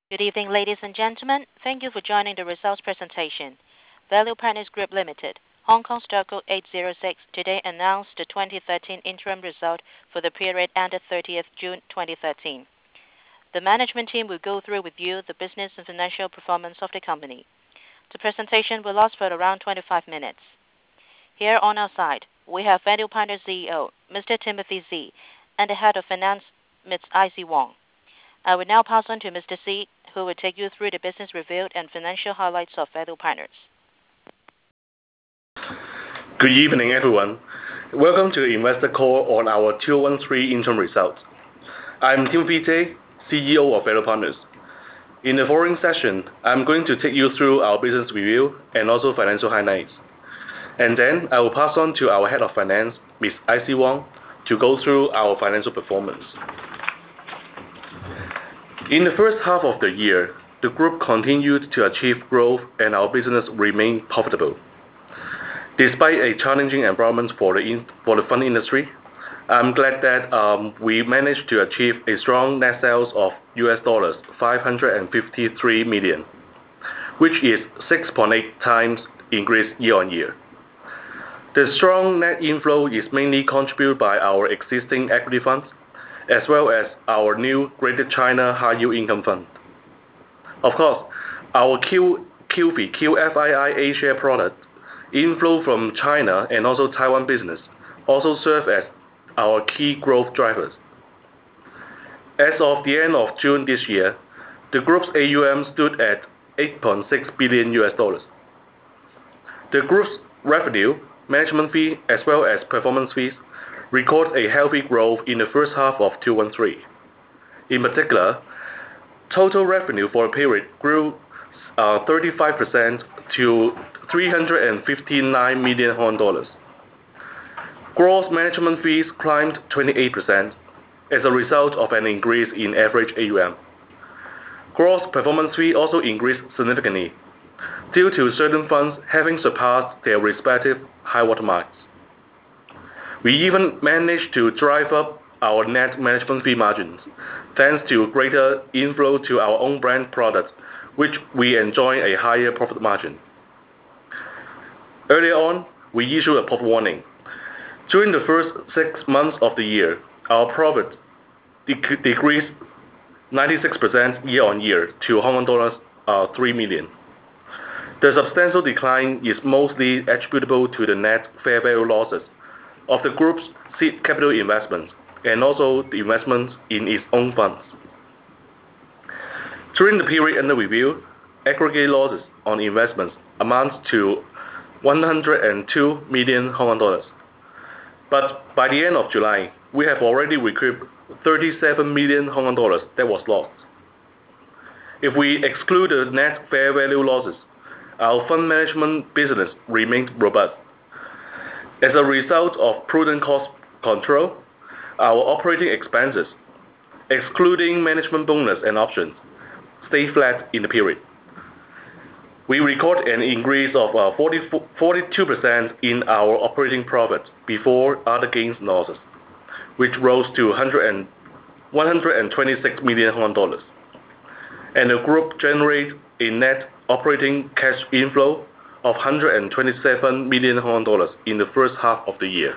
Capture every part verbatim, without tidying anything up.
Good evening, ladies and gentlemen. Thank you for joining the results presentation. Value Partners Group Limited, Hong Kong Stock Code eight zero six, today announced the twenty thirteen interim result for the period ended thirtieth June twenty thirteen. The management team will go through with you the business and financial performance of the company. The presentation will last for around twenty-five minutes. Here on our side, we have Value Partners C E O, Mister Timothy Z, and the Head of Finance, Miz I C Wong. I will now pass on to Mister C, who will take you through the business review and financial highlights of Value Partners. Good evening, everyone. Welcome to the investor call on our two thousand thirteen interim results. I'm Timothy Z, C E O of Value Partners. In the following session, I'm going to take you through our business review and also financial highlights. And then I will pass on to our Head of Finance, Miz I C Wong, to go through our financial performance. In the first half of the year, the group continued to achieve growth and our business remained profitable. Despite a challenging environment for the, in, for the fund industry, I'm glad that um, we managed to achieve a strong net sales of U S dollars five hundred fifty-three million, which is six point eight times increase year on year. The strong net inflow is mainly contributed by our existing equity funds, as well as our new Greater China High Yield Income Fund. Of course, our Q, QFII, Q F I I A-share product, inflow from China and also Taiwan business, also serve as our key growth drivers. As of the end of June this year, the group's A U M stood at eight point six billion U S dollars. The group's revenue, management fee, as well as performance fees, record a healthy growth in the first half of two thousand thirteen. In particular, total revenue for a period grew uh, thirty-five percent to three hundred fifty-nine million Hong Kong dollars. Gross management fees climbed twenty-eight percent as a result of an increase in average A U M. Gross performance fee also increased significantly due to certain funds having surpassed their respective high water marks. We even managed to drive up our net management fee margins, thanks to greater inflow to our own brand products, which we enjoy a higher profit margin. Earlier on, we issued a profit warning. During the first six months of the year, our profit dec decreased ninety-six percent year on year to Hong Kong dollars uh, three million. The substantial decline is mostly attributable to the net fair value losses of the group's seed capital investments and also the investments in its own funds. During the period under review, aggregate losses on investments amounts to one hundred two million Hong Kong dollars. But by the end of July, we have already recouped thirty-seven million Hong Kong dollars that was lost. If we exclude the net fair value losses, our fund management business remained robust. As a result of prudent cost control, our operating expenses, excluding management bonus and options, stay flat in the period. We record an increase of uh, forty-two percent in our operating profit before other gains and losses, which rose to one hundred twenty-six million Hong Kong dollars. And the group generated a net operating cash inflow of one hundred twenty-seven million Hong Kong dollars in the first half of the year.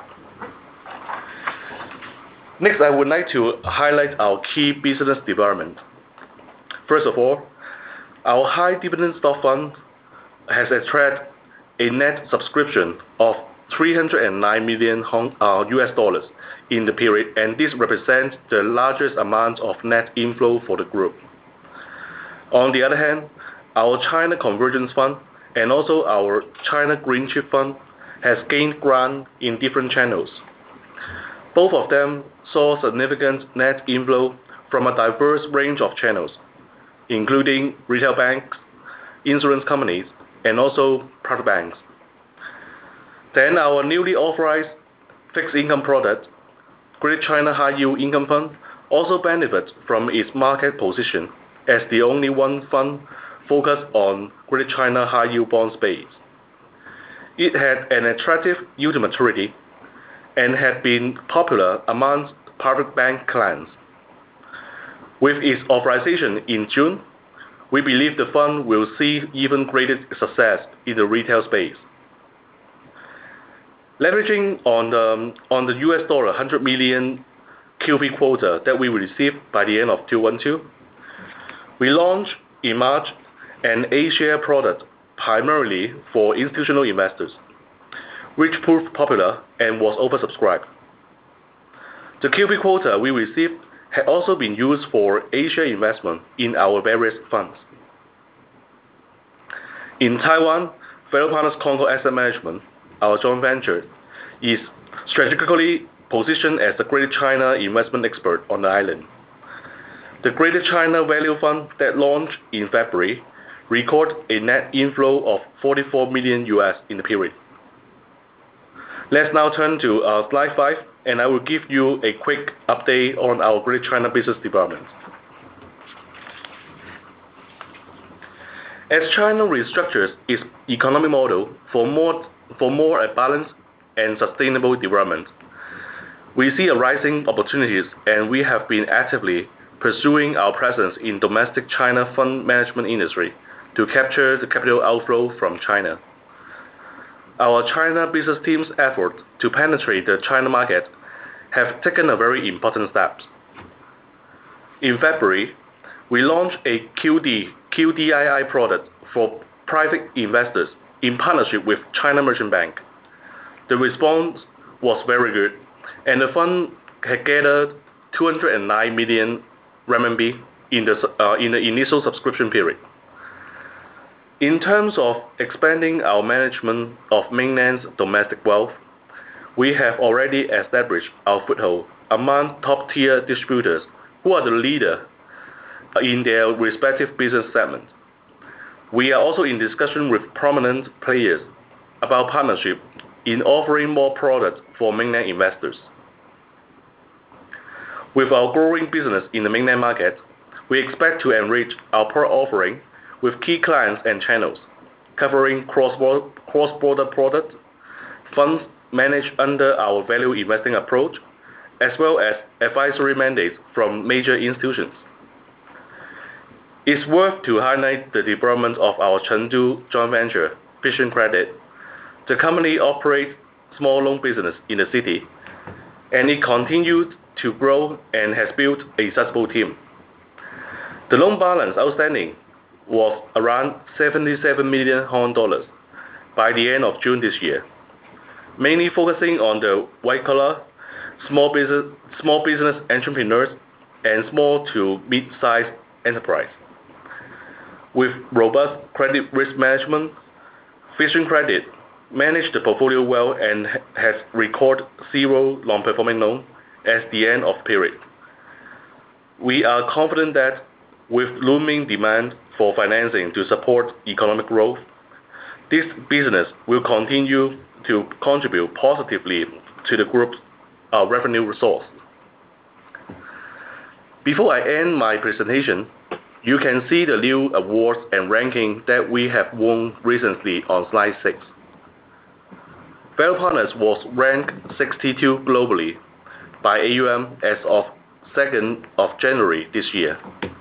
Next, I would like to highlight our key business development. First of all, our high dividend stock fund has attracted a net subscription of three hundred nine million uh, U S dollars in the period, and this represents the largest amount of net inflow for the group. On the other hand, our China Convergence Fund and also our China Green Chip Fund has gained ground in different channels. Both of them saw significant net inflow from a diverse range of channels, including retail banks, insurance companies, and also private banks. Then our newly authorized fixed income product, Greater China High Yield Income Fund, also benefits from its market position as the only one fund focused on Greater China High Yield bond space. It had an attractive yield to maturity and had been popular amongst private bank clients. With its authorization in June, we believe the fund will see even greater success in the retail space. Leveraging on the, on the U S dollar one hundred million Q P quota that we received by the end of two thousand twelve, we launched in March an A-share product primarily for institutional investors, which proved popular and was oversubscribed. The Q P quota we received had also been used for A-share investment in our various funds. In Taiwan, Value Partners Concord Asset Management, our joint venture, is strategically positioned as the Greater China investment expert on the island. The Greater China Value Fund that launched in February recorded a net inflow of forty-four million U S in the period. Let's now turn to uh, slide five, and I will give you a quick update on our Greater China business development. As China restructures its economic model for more, for more a balanced and sustainable development, we see a rising opportunities, and we have been actively pursuing our presence in domestic China fund management industry to capture the capital outflow from China. Our China business team's effort to penetrate the China market have taken a very important steps. In February, we launched a Q D, Q D I I product for private investors in partnership with China Merchant Bank. The response was very good, and the fund had gathered two hundred nine million renminbi in the, uh, in the initial subscription period. In terms of expanding our management of mainland's domestic wealth, we have already established our foothold among top-tier distributors who are the leader in their respective business segments. We are also in discussion with prominent players about partnership in offering more products for mainland investors. With our growing business in the mainland market, we expect to enrich our product offering with key clients and channels, covering cross-border, cross-border products, funds managed under our value investing approach, as well as advisory mandates from major institutions. It's worth to highlight the development of our Chengdu joint venture, Vision Credit. The company operates small loan business in the city, and it continued to grow and has built a sizable team. The loan balance outstanding was around seventy-seven million Hong Kong dollars by the end of June this year, mainly focusing on the white-collar, small business, small business entrepreneurs and small to mid-sized enterprise. With robust credit risk management, Vision Credit managed the portfolio well and has recorded zero non-performing loan at the end of period. We are confident that with looming demand for financing to support economic growth, this business will continue to contribute positively to the group's uh, revenue resource. Before I end my presentation, you can see the new awards and ranking that we have won recently on slide six. Value Partners was ranked sixty-two globally by A U M as of second of January this year.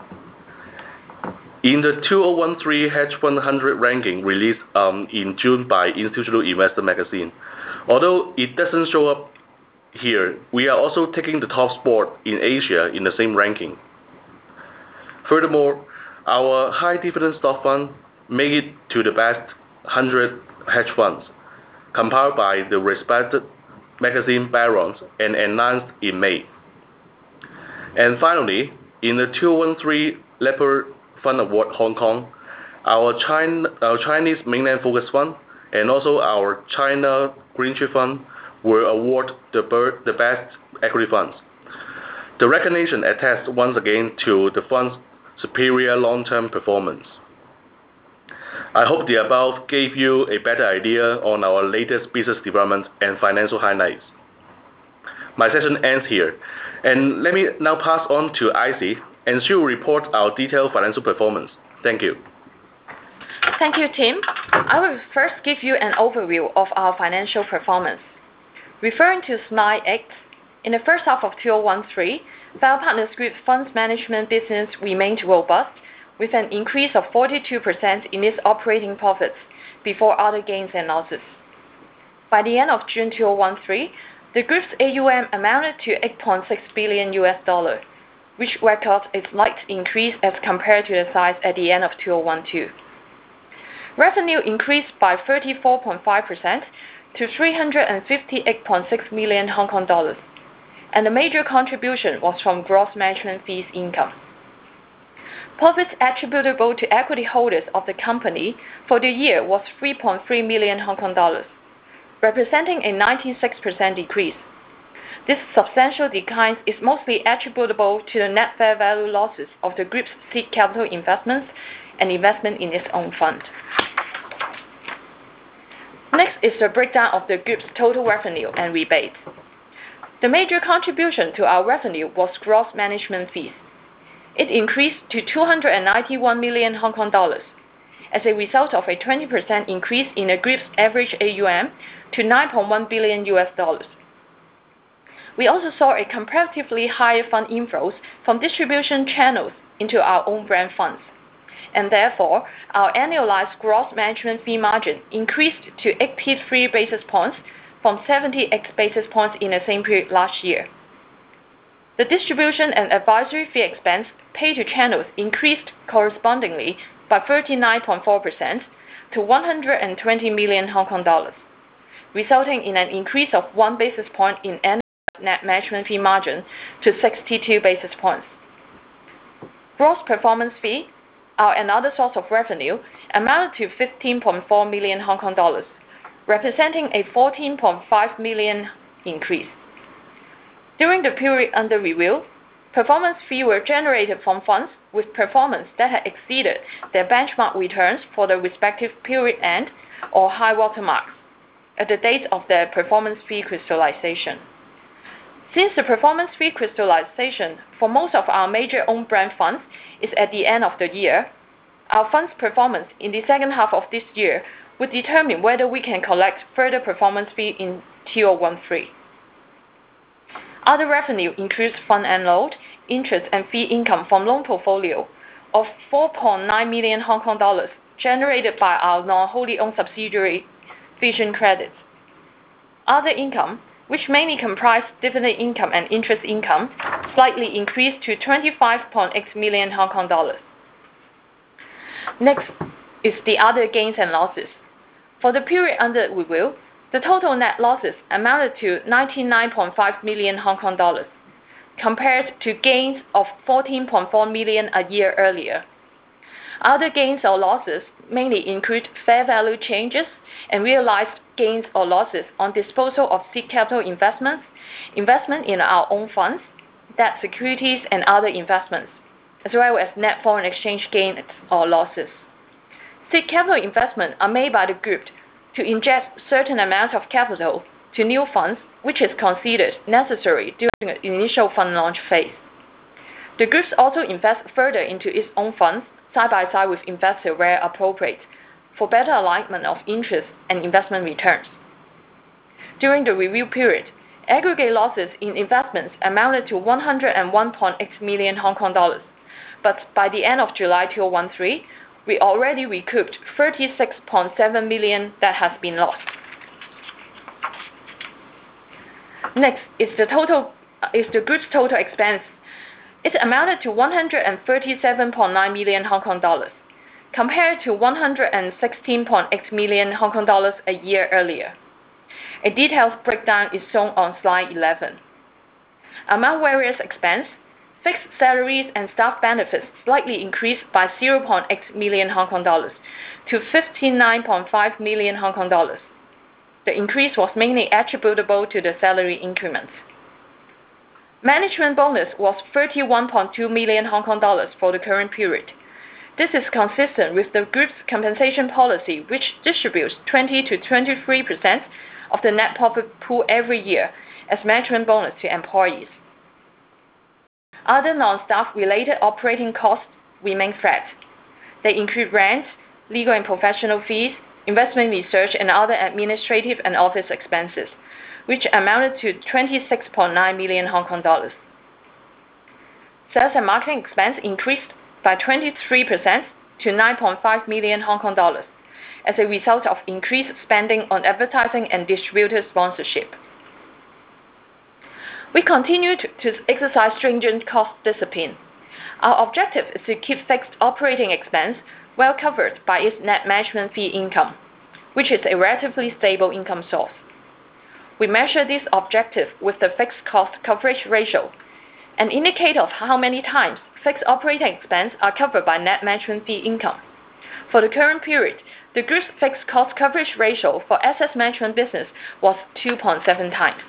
In the two thousand thirteen Hedge Fund one hundred ranking released um, in June by Institutional Investor magazine, although it doesn't show up here, we are also taking the top spot in Asia in the same ranking. Furthermore, our high dividend stock fund made it to the best one hundred hedge funds, compiled by the respected magazine Barron's and announced in May. And finally, in the two thousand three Leopard Fund Award Hong Kong, our, China, our Chinese mainland focus fund and also our China Green Chip Fund were awarded the, the best equity funds. The recognition attests once again to the fund's superior long-term performance. I hope the above gave you a better idea on our latest business development and financial highlights. My session ends here, and let me now pass on to Icy, and she will report our detailed financial performance. Thank you. Thank you, Tim. I will first give you an overview of our financial performance. Referring to slide eight, in the first half of two thousand thirteen, Value Partners Group funds management business remained robust, with an increase of forty-two percent in its operating profits before other gains and losses. By the end of June two thousand thirteen, the group's A U M amounted to eight point six billion U S dollars, which records a slight increase as compared to the size at the end of two thousand twelve. Revenue increased by thirty-four point five percent to three hundred fifty-eight point six million Hong Kong dollars, and the major contribution was from gross management fees income. Profits attributable to equity holders of the company for the year was three point three million Hong Kong dollars, representing a ninety-six percent decrease. This substantial decline is mostly attributable to the net fair value losses of the group's seed capital investments and investment in its own fund. Next is the breakdown of the group's total revenue and rebates. The major contribution to our revenue was gross management fees. It increased to two hundred ninety-one million Hong Kong dollars as a result of a twenty percent increase in the group's average A U M to nine point one billion U S dollars. We also saw a comparatively higher fund inflows from distribution channels into our own brand funds, and therefore our annualized gross management fee margin increased to eighty-three basis points from seventy-eight basis points in the same period last year. The distribution and advisory fee expense paid to channels increased correspondingly by thirty-nine point four percent to one hundred twenty million Hong Kong dollars, resulting in an increase of one basis point in annual net management fee margin to sixty-two basis points. Gross performance fee, our another source of revenue, amounted to fifteen point four million Hong Kong dollars, representing a fourteen point five million increase. During the period under review, performance fees were generated from funds with performance that had exceeded their benchmark returns for the respective period end or high water marks at the date of their performance fee crystallization. Since the performance fee crystallization for most of our major own brand funds is at the end of the year, our fund's performance in the second half of this year would determine whether we can collect further performance fee in two thousand thirteen. Other revenue includes fund unload, interest and fee income from loan portfolio of four point nine million Hong Kong dollars generated by our non-wholly owned subsidiary Vision Credits. Other income, which mainly comprise dividend income and interest income, slightly increased to twenty-five point eight million Hong Kong dollars. Next is the other gains and losses. For the period under review, the total net losses amounted to ninety-nine point five million Hong Kong dollars, compared to gains of fourteen point four million a year earlier. Other gains or losses mainly include fair value changes and realized gains or losses on disposal of seed capital investments, investment in our own funds, debt securities and other investments, as well as net foreign exchange gains or losses. Seed capital investments are made by the group to inject certain amounts of capital to new funds, which is considered necessary during the initial fund launch phase. The group also invests further into its own funds, side by side with investors where appropriate, for better alignment of interest and investment returns. During the review period, aggregate losses in investments amounted to one hundred one point eight million Hong Kong dollars, but by the end of July two thousand thirteen, we already recouped thirty-six point seven million that has been lost. Next is the total is the group's total expense. It amounted to one hundred thirty-seven point nine million Hong Kong dollars, compared to one hundred sixteen point eight million Hong Kong dollars a year earlier. A detailed breakdown is shown on slide eleven. Among various expenses, fixed salaries and staff benefits slightly increased by zero point eight million Hong Kong dollars to fifty-nine point five million Hong Kong dollars. The increase was mainly attributable to the salary increments. Management bonus was thirty-one point two million Hong Kong dollars for the current period. This is consistent with the group's compensation policy, which distributes twenty to twenty-three percent of the net profit pool every year as management bonus to employees. Other non-staff related operating costs remain flat. They include rent, legal and professional fees, investment research, and other administrative and office expenses, which amounted to twenty-six point nine million Hong Kong dollars. Sales and marketing expense increased by twenty-three percent to nine point five million Hong Kong dollars as a result of increased spending on advertising and distributor sponsorship. We continued to exercise stringent cost discipline. Our objective is to keep fixed operating expense well covered by its net management fee income, which is a relatively stable income source. We measure this objective with the fixed cost coverage ratio, an indicator of how many times fixed operating expense are covered by net management fee income. For the current period, the group's fixed cost coverage ratio for asset management business was two point seven times.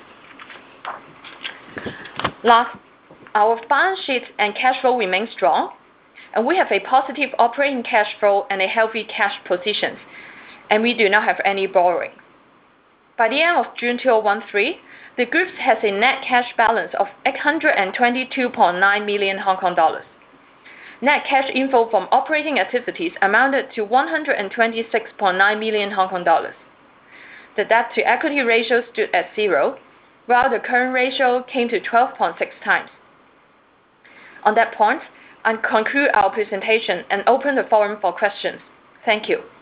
Last, our balance sheet and cash flow remain strong, and we have a positive operating cash flow and a healthy cash position, and we do not have any borrowing. By the end of June two thousand thirteen, the group has a net cash balance of eight hundred twenty-two point nine million Hong Kong dollars. Net cash inflow from operating activities amounted to one hundred twenty-six point nine million Hong Kong dollars. The debt to equity ratio stood at zero, while the current ratio came to twelve point six times. On that point, I conclude our presentation and open the forum for questions. Thank you.